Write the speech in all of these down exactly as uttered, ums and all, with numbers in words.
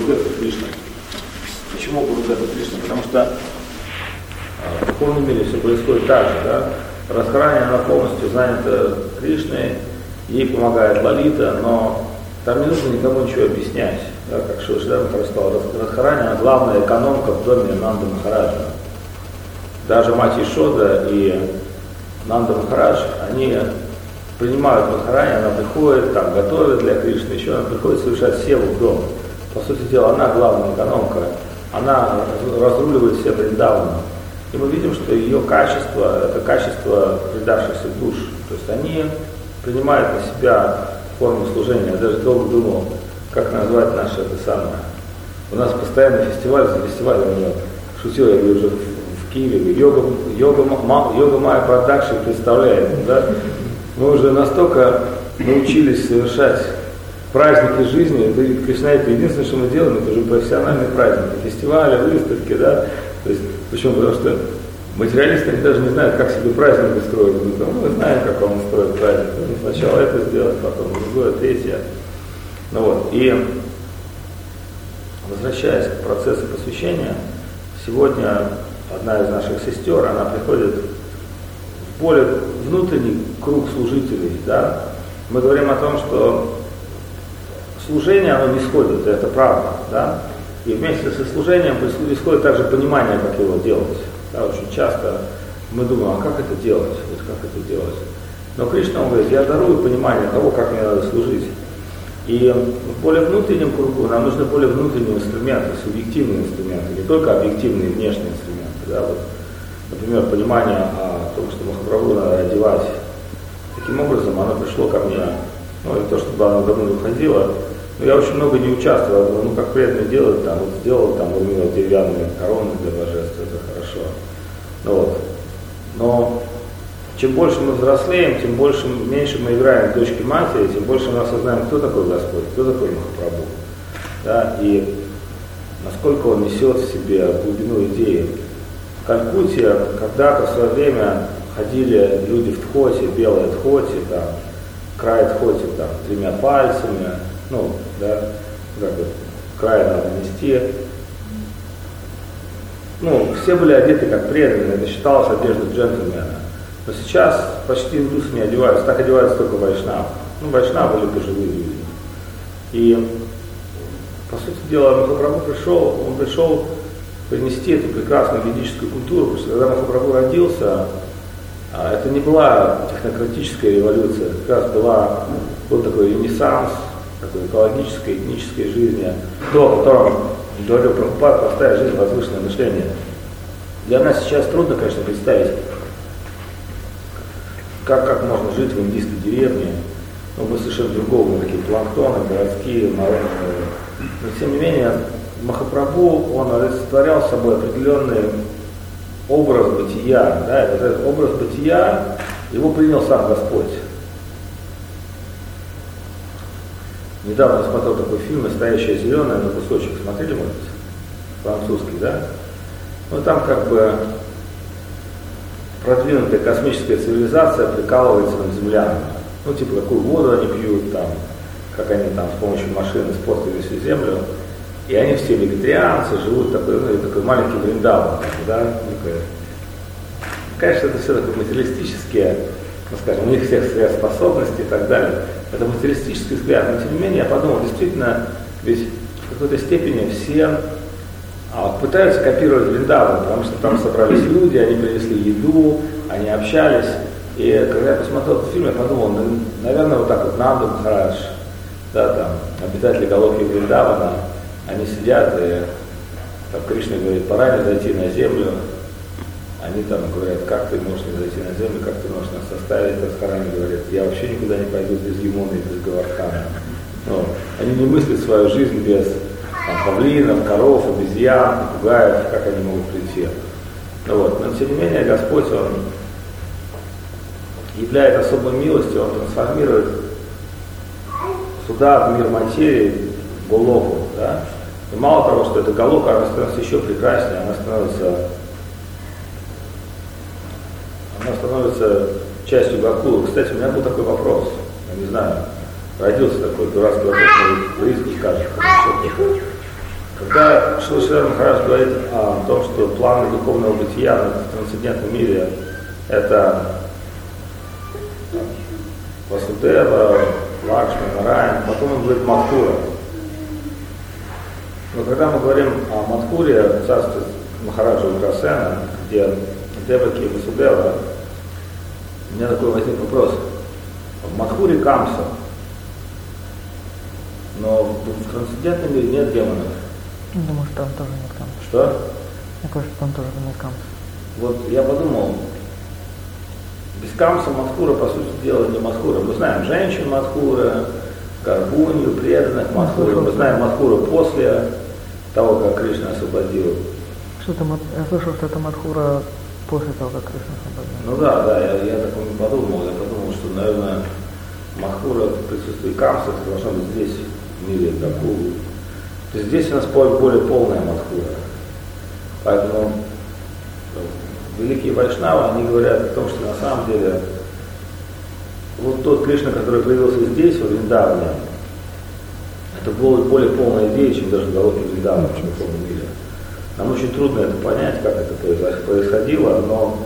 Гурудева Кришна. Почему Гурудева Кришна? Потому что в духовном мире все происходит так же, да? Радхарани, она полностью занята Кришной, ей помогает Лалита, но там не нужно никому ничего объяснять. Да? Как Шилшидар сказал, Радхарани, она главная экономка в доме Нанда Махараджа. Даже мать Ишода и Нанда Махарадж, они принимают Махарани, она приходит, там готовит для Кришны, еще она приходит совершать севу в дом. По сути дела, она главная экономка, она разруливает все Вриндаваны. И мы видим, что ее качество, это качество предавшихся душ. То есть они принимают на себя форму служения. Я даже долго думал, как назвать наше это самое. У нас постоянно фестиваль за фестивалем. Я шутил, я говорю, уже в Киеве, йога, йога, йога Майя Продакшн представляет. Да? Мы уже настолько научились совершать праздники жизни. Это, Кришна, это единственное, что мы делаем, это уже профессиональные праздники, фестивали, выставки, да. То есть, почему? Потому что материалисты они даже не знают, как себе праздник устроить. Ну, мы знаем, как он устроит праздник. Ну, сначала это сделать, потом другое, третье. Ну вот. И возвращаясь к процессу посвящения, сегодня одна из наших сестер, она приходит в более внутренний круг служителей. Да? Мы говорим о том, что служение, оно не сходит, это правда. Да? И вместе со служением происходит также понимание, как его делать. Да, очень часто мы думаем, а как это делать? Вот как это делать? Но Кришна, он говорит, я дарую понимание того, как мне надо служить. И в более внутреннем кругу нам нужны более внутренние инструменты, субъективные инструменты, не только объективные внешние инструменты. Да, вот, например, понимание о том, что Махапрабху надо одевать. Таким образом, оно пришло ко мне, ну, не то, чтобы оно давно не уходило, но я очень много не участвовал, ну, как преданные делают, там, вот сделал, там, у него деревянные короны для божеств, это хорошо. Ну, вот. Но чем больше мы взрослеем, тем больше, меньше мы играем в дочки матери, тем больше мы осознаем, кто такой Господь, кто такой Махапрабху. Да, и насколько он несет в себе глубину идеи. В Калькутте когда-то в свое время ходили люди в тхоте, белые тхоти, там, край тхоти, там, тремя пальцами, ну, да, как бы, край надо нести. Ну, все были одеты как преданные, это считалось одеждой джентльмена. Но сейчас почти индусы не одеваются, так одеваются только вайшнавы. Ну, вайшнавы были пожилые люди. И, по сути дела, Махапрабху пришел, он пришел принести эту прекрасную ведическую культуру, потому что когда Махапрабху родился, это не была технократическая революция, это как раз была, был такой ренессанс, такой экологической, этнической жизни, то, о котором говорил Прабхупад, простая жизнь, возвышенное мышление. Для нас сейчас трудно, конечно, представить, как, как можно жить в индийской деревне. Ну, мы совершенно другого, мы такие планктоны, городские, мороженые. Но тем не менее, Махапрабху, он олицетворял собой определенный образ бытия. Да, и вот этот образ бытия, его принял сам Господь. Недавно я смотрел такой фильм «Настоящее зеленое» на кусочек. Смотрели, может быть? Французский, да? Ну, там как бы продвинутая космическая цивилизация прикалывается над землянами. Ну, типа, какую воду они пьют, там, как они там с помощью машин испортили всю землю. И они все вегетарианцы, живут такой, ну, такой маленький Вриндаван, да? Такой. Конечно, это все такое материалистические, ну, скажем, у них всех сверхспособности и так далее. Это материалистический взгляд, но тем не менее я подумал, действительно, ведь в какой-то степени все а, пытаются копировать Вриндаван, потому что там собрались люди, они принесли еду, они общались. И когда я посмотрел этот фильм, я подумал, ну, наверное, вот так вот Нанда Махарадж, да, там, обитатели Галоки Вриндавана, они сидят, и там Кришна говорит, пора не зайти на землю. Они там говорят, как ты можешь не зайти на землю, как ты можешь нас составить. Радхарани говорит, я вообще никуда не пойду без Ямуны и без Говардхана. Ну, они не мыслят свою жизнь без там, павлинов, коров, обезьян, попугаев, как они могут прийти. Ну, вот. Но тем не менее Господь, Он являет особой милостью, Он трансформирует сюда, в мир материи, в Голоку. Да? И мало того, что эта Голока, она становится еще прекраснее, она становится она становится частью Гокулы. Кстати, у меня был такой вопрос, я не знаю, родился такой дурацкий вопрос, может, Борис скажет. Когда Шрила Шрила Махарадж говорит о том, что планы духовного бытия в трансцендентном мире это Васудева, Лакшми, Нараян, потом он говорит Мадхура. Но когда мы говорим о Мадхуре, в царстве Махараджа Уграсена, где Деваки и Васудева, у меня такой возник вопрос. В Мадхуре Камса, но в трансцендентном мире нет демонов. Думаю, что там тоже нет Камса. Что? Мне кажется, там тоже нет Камса. Вот я подумал, без Камса Мадхура, по сути дела, не Мадхура. Мы знаем женщин Мадхура, Гарбунью, преданных Мадхура. Мы знаем Мадхура после того, как Кришна освободил. Что-то я слышал, что это Мадхура после того, как Кришна освободил. Ну да, да, я, я так не подумал. Я подумал, что, наверное, Мадхура в присутствии Камса это должно быть здесь, в мире такую. То есть здесь у нас более полная Мадхура. Поэтому великие вайшнавы, они говорят о том, что на самом деле вот тот Кришна, который появился здесь, во Вриндаване, это была более полная идея, чем даже Галоки Вриндавана в духовном мире. Нам очень трудно это понять, как это происходило, но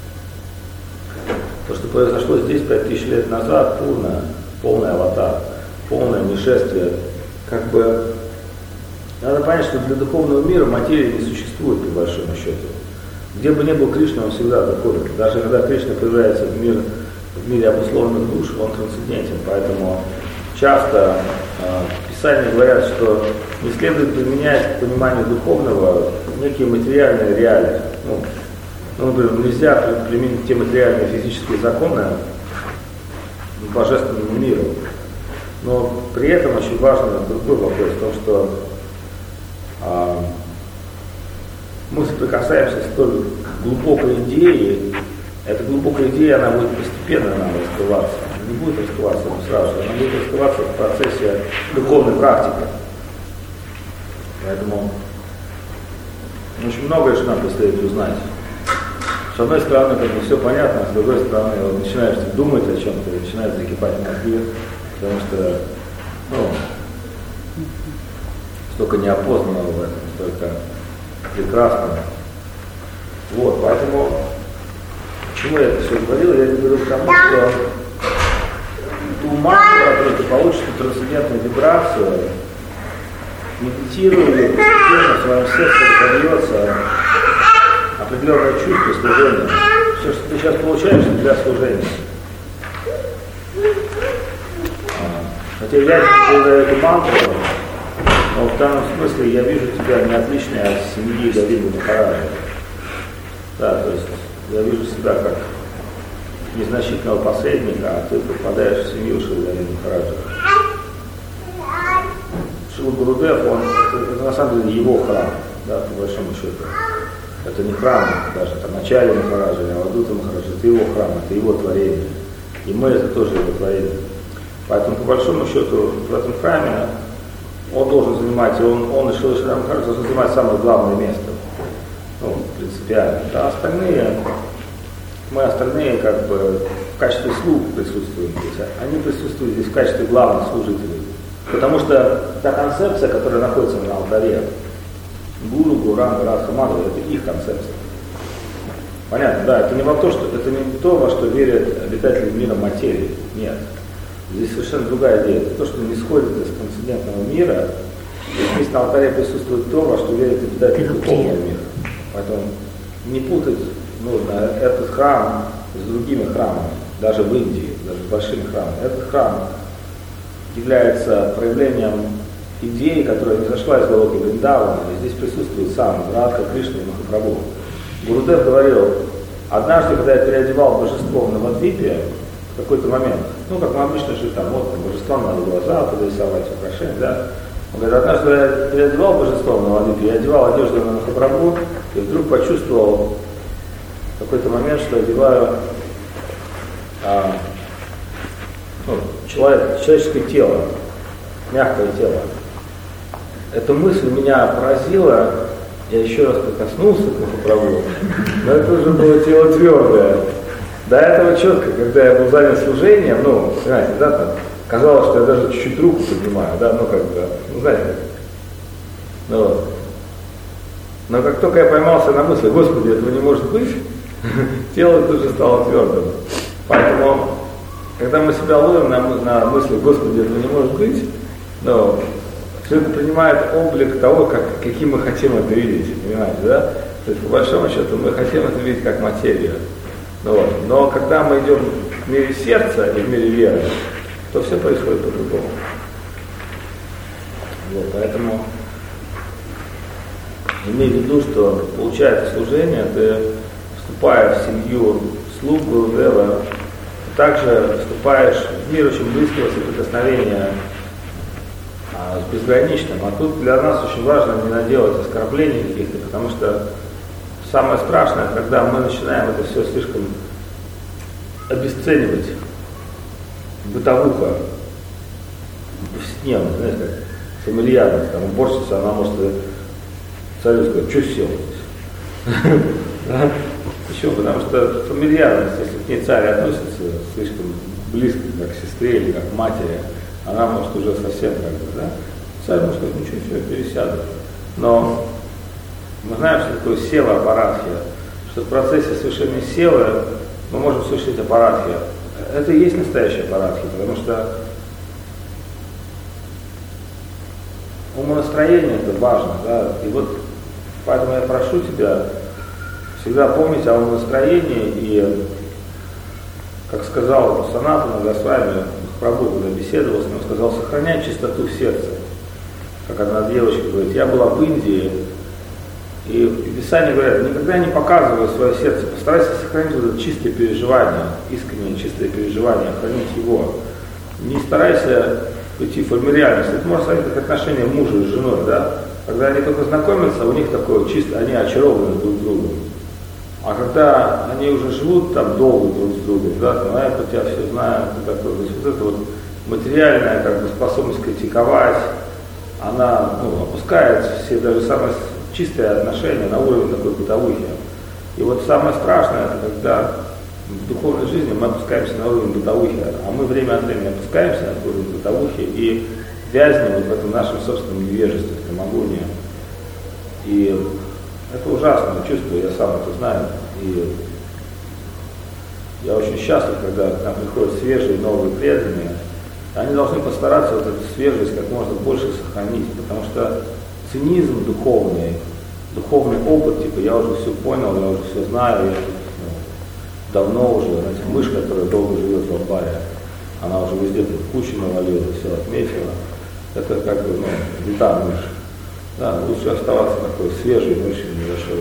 то, что произошло здесь пять тысяч лет назад, полное, полный аватар, полное нешествие, как бы надо понять, что для духовного мира материи не существует, по большому счету. Где бы ни был Кришна, он всегда такой. Даже когда Кришна появляется в, мир, в мире обусловленных душ, он трансцендентен. Поэтому часто э, писания говорят, что не следует применять к пониманию духовного некие материальные реалии. Ну, ну, например, нельзя применить те материальные физические законы к божественному миру. Но при этом очень важен другой вопрос, в том, что а, мы соприкасаемся с столь глубокой идеей. Эта глубокая идея, она будет постепенно нам раскрываться. Она не будет раскрываться сразу, она будет раскрываться в процессе духовной практики. Поэтому очень многое же нам предстоит узнать. С одной стороны, как бы все понятно, а с другой стороны, вот, начинаешь думать о чем-то, и начинают закипать мозги, потому что, ну, столько неопознанного в этом, столько прекрасного. Вот, поэтому, почему я это все говорил? Я это говорил к тому, что ту массу, которую ты получишь, ту трансцендентную вибрацию, медитируя, постепенно в своем сердце подается определенное чувство служения. Все, что ты сейчас получаешь, это для служения. Хотя я тебе даю эту мантру, но в данном смысле я вижу тебя не отличной от семьи Говинды Махараджа. Да, то есть я вижу себя как незначительного посредника, а ты попадаешь в семью Шрилы Говинды Махараджа. Шрила Гурудев, он, это на самом деле его храм, да, по большому счету. Это не храм даже, это начале Махараджа, а Авадута Махараджа, это его храм, это его творение. И мы это тоже его творение. Поэтому, по большому счету, в этом храме он должен занимать, он, он и Шрила Шрила Махарадж должен занимать самое главное место. Ну, принципиально. Да, остальные, мы остальные как бы в качестве слуг присутствуем здесь. Они присутствуют здесь в качестве главных служителей. Потому что та концепция, которая находится на алтаре, Гуру, Гуранга, Радха, Мадхава, это их концепция. Понятно, да, это не во то, что это не то, во что верят обитатели мира материи. Нет. Здесь совершенно другая идея. Это то, что не сходит из трансцендентного мира. И здесь на алтаре присутствует то, во что верят обитатели духовного мира. Поэтому не путать нужно этот храм с другими храмами, даже в Индии, даже с большими храмами. Этот храм является проявлением идеи, которая не зашла из Галоки Вриндавана, и здесь присутствует сам Радха, Кришна и Махапрабху. Гурудев говорил, однажды, когда я переодевал божество в Навадвипе, в какой-то момент, ну, как мы обычно же там, вот, там, божествам надо глаза подрисовать, украшения, да. Он говорит, однажды я переодевал божество в Навадвипе, я одевал одежду на Махапрабху, и вдруг почувствовал в какой-то момент, что одеваю а, ну, человек, человеческое тело, мягкое тело. Эта мысль меня поразила, я еще раз прикоснулся к Махапрабху, но это уже было тело твердое. До этого четко, когда я был занят служением, ну, знаете, да, там, казалось, что я даже чуть-чуть руку поднимаю, да, ну, как бы, ну, знаете, Ну, вот. Но как только я поймался на мысли, Господи, этого не может быть, тело тут же стало твердым. Поэтому, когда мы себя ловим на, на мысли, Господи, этого не может быть, ну, все это принимает облик того, как, каким мы хотим это видеть, понимаете, да? То есть, по большому счету, мы хотим это видеть как материю. Ну, вот. Но когда мы идем в мире сердца и в мире веры, то все происходит по-другому. Вот, поэтому имей в виду, что получая это служение, ты, вступая в семью слуг Гурудева, также вступаешь в мир очень близкого соприкосновения а, с безграничным. А тут для нас очень важно не наделать оскорблений каких-то, потому что самое страшное, когда мы начинаем это все слишком обесценивать, бытовуха, повседневно, знаете, как фамильярность, там уборщица, она может царю сказать, что сел здесь? Почему? Потому что фамильярность, если к ней царь относится слишком близко, как к сестре или как к матери, она может уже совсем как бы, да? Царь может сказать, ничего, ничего, пересяду. Но мы знаем, что такое сева апаратхия, что в процессе совершения севы мы можем совершить апаратхию. Это и есть настоящая апаратхия, потому что умонастроение это важно, да, и вот поэтому я прошу тебя всегда помнить о умонастроении, и, как сказал Санатана Госвами, Прабху, когда беседовал с ним, сказал, сохраняй чистоту в сердце. Как одна девочка говорит, я была в Индии, и в Писании говорят, никогда не показывай свое сердце, постарайся сохранить вот это чистое переживание, искреннее чистое переживание, хранить его. Не старайся идти в фамильярность. Это можно сказать как отношения мужа с женой, да? Когда они только знакомятся, у них такое чисто, они очарованы друг другом. А когда они уже живут там долго друг с другом, да, там, а я по тебя все знаю, ты такой, то есть вот эта вот материальная как бы способность критиковать, она ну, опускает все даже самые чистые отношения на уровень такой бытовухи. И вот самое страшное, это когда в духовной жизни мы опускаемся на уровень бытовухи, а мы время от времени опускаемся на уровень бытовухи и вязнем вот в этом нашем собственном невежестве, в томагонии. И это ужасное чувство, я сам это знаю. И я очень счастлив, когда к нам приходят свежие, новые преданные. Они должны постараться вот эту свежесть как можно больше сохранить, потому что цинизм духовный, духовный опыт, типа я уже все понял, я уже все знаю, я ну, давно уже, знаете, мышь, которая долго живет в амбаре, она уже везде тут кучу навалила, все отметила. Это как бы, ну, беда мышь. Да, лучше оставаться такой свежей мышью, небольшой.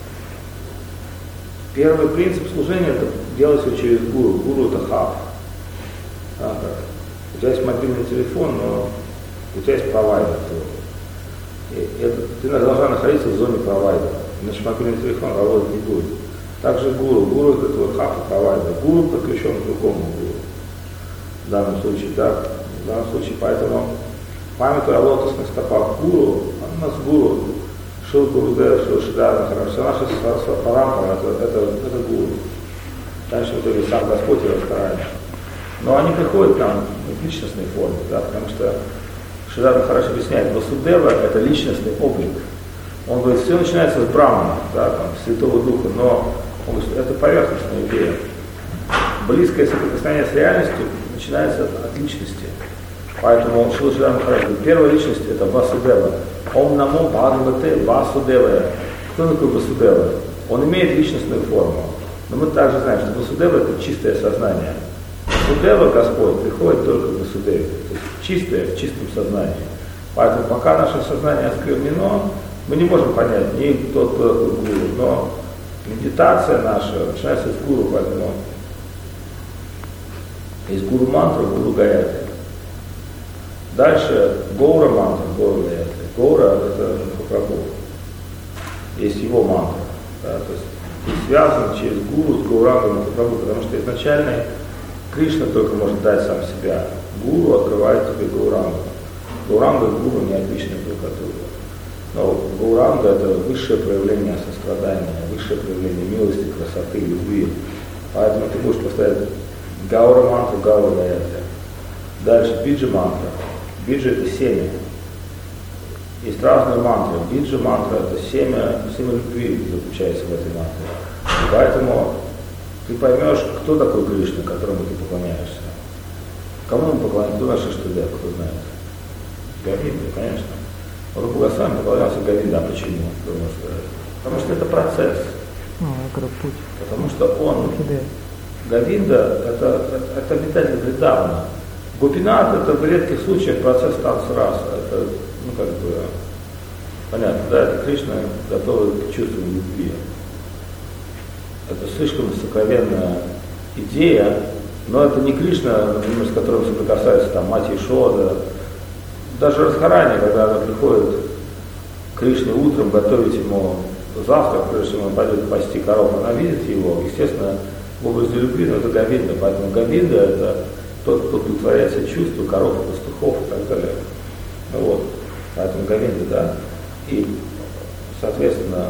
Первый принцип служения это делать все через гуру. Гуру это хаб. Да, так. У тебя есть мобильный телефон, но у тебя есть провайдер. И это, ты должна находиться в зоне провайдера, иначе мобильный телефон работать не будет. Также гуру. Гуру это твой хаб и провайдер. Гуру подключен к другому гуру. В данном случае, да, в данном случае, поэтому памятуя о лотосных стопах гуру, у нас гуру, Шил Гурудев, Шил Шидарна, все наши парампара, это, это, это гуру. Дальше в итоге сам Господь его старается. Но они приходят к нам в личностной форме, да, потому что Шидарна хорошо объясняет, Васудева это личностный облик. Он говорит, все начинается с Брахмана, да, там, Святого Духа, но он говорит, это поверхностная идея. Близкое соприкосновение с реальностью начинается от, от личности. Поэтому Шила Шидарна Махарадж говорит, первая личность это Васудева. Ом намо Бхагавате Васудева. Кто такой Васудева? Он имеет личностную форму. Но мы также знаем, что Васудева это чистое сознание. Васудева Господь приходит только к Васудеве. То есть чистое в чистом сознании. Поэтому пока наше сознание осквернено, мы не можем понять ни кто такой гуру, но медитация наша начинается с гуру, поэтому есть гуру мантра, гуру гаятри. Дальше Гоура мантра, Гоура гаятри. Гоура это Махапрабху. Есть его мантра. Да, то есть и связан через гуру с Гаурангой Махапрабху, потому что изначально Кришна только может дать сам себя. Гуру открывает тебе Гаурангу. Гауранга и гуру не отличны друг от друга. Но Гауранга это высшее проявление сострадания, высшее проявление милости, красоты, любви. Поэтому ты можешь повторять Гаура мантра, Гаура гаятри. Дальше биджа мантра. Биджа это семя. Есть разные мантры. Биджа мантра — это семя, семя любви заключается в этой мантре. И поэтому ты поймешь, кто такой Кришна, которому ты поклоняешься. Кому мы поклоняемся? Кто наши штудия, кто знает? Говинда, конечно. Рупа Госвами поклонялся Говинда. А почему? Потому что, потому что это процесс. Ну, это путь. Потому что он, Говинда, это, это, это обитатель Вриндавана. Гопинат — это в редких случаях процесс танца раса. Это, ну, как бы, понятно, да, это Кришна, готовый к чувству любви. Это слишком сокровенная идея, но это не Кришна, например, с которым соприкасается там мать Ешода. Даже Радхарани, когда она приходит к Кришне утром готовить ему завтрак, прежде чем он пойдет пасти коров, она видит его, естественно, в образе любви, но это Говинда. Поэтому Говинда — это тот, кто удовлетворяет все чувства, коров, пастухов и так далее. Ну вот, поэтому Говинда, да. И, соответственно,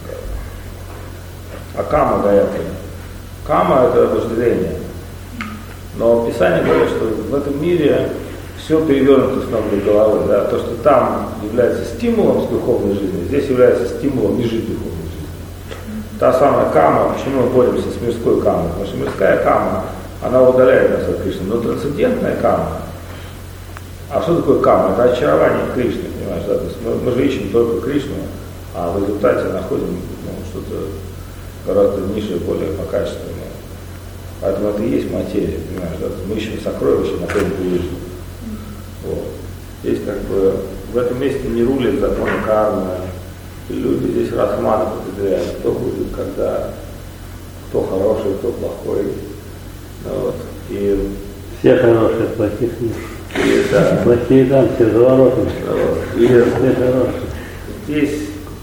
а Кама Гаятри. Кама — это вожделение. Но Писание говорит, что в этом мире все перевернуто с ног до головы. Да? То, что там является стимулом с духовной жизни, здесь является стимулом не жить духовной жизнью. Та самая Кама, почему мы боремся с мирской Камой? Потому что мирская Кама, она удаляет нас от Кришны. Но трансцендентная Кама, а что такое Кама? Это очарование Кришны, понимаешь? Да? То есть мы, мы же ищем только Кришну, а в результате находим ну, что-то гораздо ниже, более покачественное. Поэтому это и есть материя, понимаешь, да? Мы ищем сокровища, находим Кришну. Вот. Здесь как бы в этом месте не рулит законы кармы. И люди здесь Рахмана определяют, кто будет, когда, кто хороший, кто плохой. Ну, вот. И все хорошие, плохих нет. И, да. Плохие там все заворотами. Вот. И все хорошие. Здесь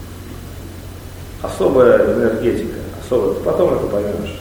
особая энергетика, особая. Потом это поймешь.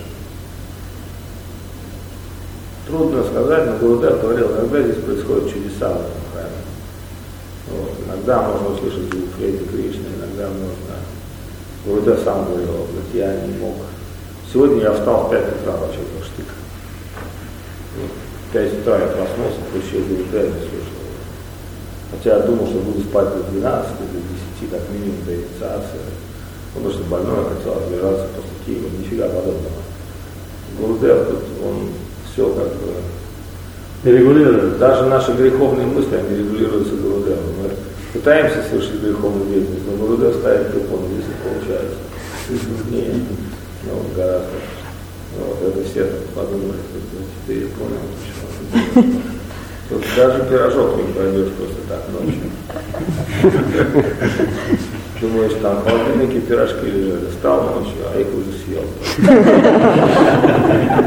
Трудно сказать, но Гурудев говорил, иногда здесь происходят чудеса в этом храме. Вот. Иногда можно услышать звук флейты Кришны, иногда можно. Гурудев сам говорил, вот я не мог. Сегодня я встал в пять утра, вообще был штык. Вот. В пять утра я проснулся, включил Гурудев и слушал. Хотя я думал, что буду спать до двенадцати, до десяти, как минимум до инициации. Потому что больной хотел разбираться после Киева, нифига подобного. Гурудев тут, он все как бы регулирует. Даже наши греховные мысли, они регулируются Гурудевом. Мы пытаемся совершить греховную деятельность, но Гурудев ставит препон, здесь не получается. Нет, ну, гораздо. Вот, это все подумали, что теперь я понял, почему. Тут даже пирожок не пройдешь просто так ночью. Думаешь, там в холодильнике пирожки лежали, встал ночью, а их уже съел.